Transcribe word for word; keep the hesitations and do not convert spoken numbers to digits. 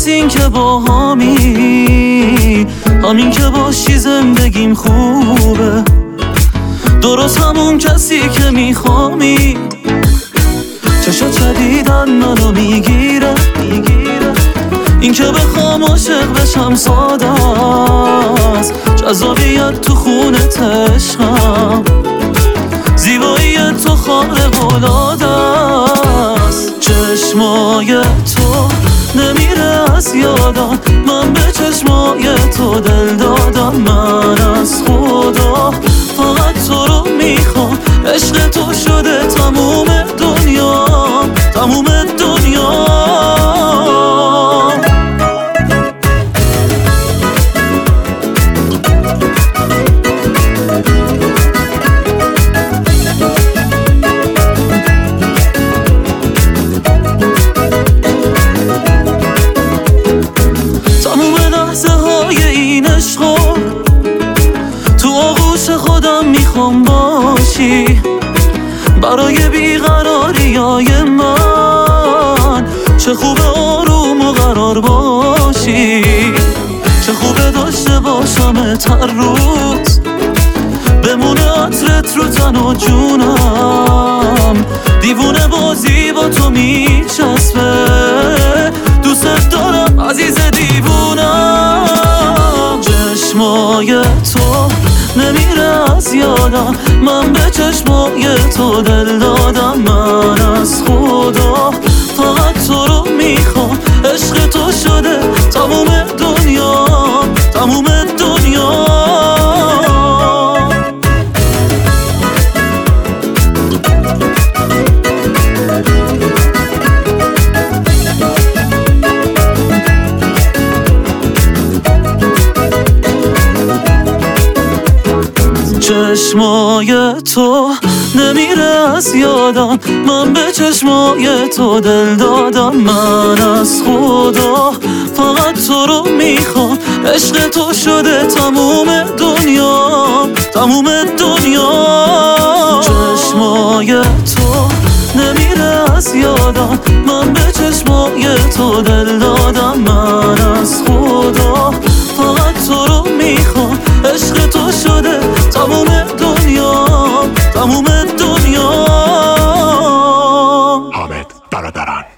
این که با همی، همین که باشی زندگیم خوبه، درست همون کسی که میخوامی. چشات شدیدن منو میگیره، این که بخوام عاشق بشم ساده است، جذابیت تو خونت عشقم، زیبایی تو خارق العاده است. چشمای تو نمیره از یادم، من به چشمای تو دل دادم. من از خدا فقط تو رو میخوام، عشق تو شده تموم دنیا، تموم دنیا. میخوام باشی برای بیقراریای من، چه خوبه آروم و قرار باشی، چه خوبه داشته باشمت هر روز، بمونه عطرت رو تن و جونم، دیوونه بازی با تو میچسبه، دوست دارم عزیز دیوونم. چشمای تو نمیره از یادم، من به چشمای تو دل دادم. من از خدا فقط تو رو میخوام، عشق تو شده تموم دنیا، تموم دنیا. چشمای تو نمیره از یادم، من به چشمای تو دل دادم. من از خدا فقط تو رو میخوام، عشق تو شده تموم دنیا، تموم دنیا. چشمای تو نمیره از یادم، من به چشمای تو دل دادم. من از خدا فقط تو رو میخوام، عشق تو شده تموم دنیا، تموم دنیا. حامد برادران.